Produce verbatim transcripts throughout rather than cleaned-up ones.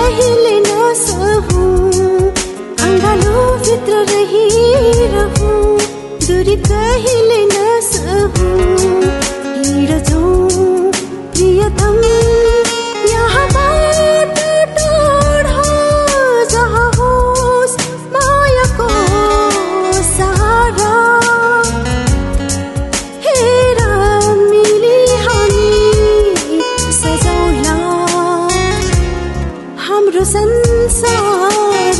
कहिले नसहूं, अंगालो भित्र रहिरहूं, दूरी कहिले नसहूं, हिँड जाऊं प्रियतम यहाँबाट टाढा, जहाँ होस् मायाको सहारा। हेर मिली हामी सजाउला हाम्रो संसार।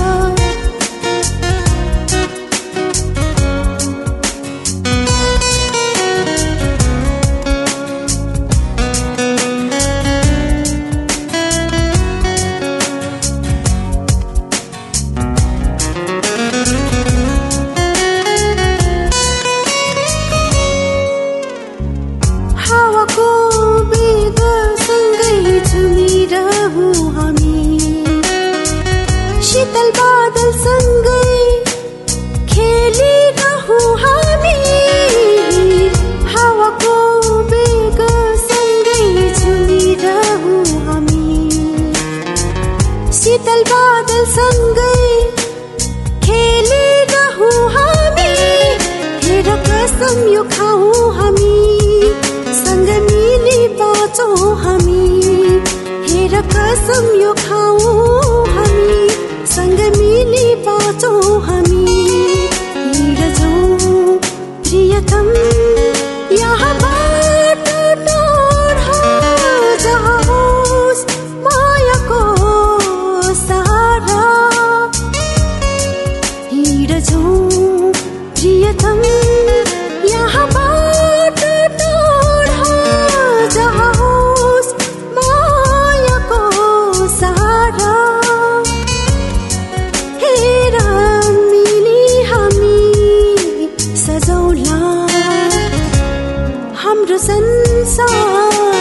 हावाको वेगसँगै झुमिरहूं हामी, शीतल बादलसँगै खेलिरहूं हामी। हावाको वेगसँगै झुमिरहूं हामी, शीतल बादलसँगै खेलिरहूं हामी। हेर कसम यो खाऊं हामी, सँग मिली बाँचौं हामी। हेर कसम यो खाऊं हामी, सँग मिली बाँचौं हामी। हिँड जाऊं प्रियतम यहाँबाट टाढा, जहाँ होस् मायाको सहारा। हिँड जाऊं प्रियतम यहाँबाट टाढा, जहाँ होस् मायाको सहारा। हेर मिली हामी सजाउला हाम्रो संसार।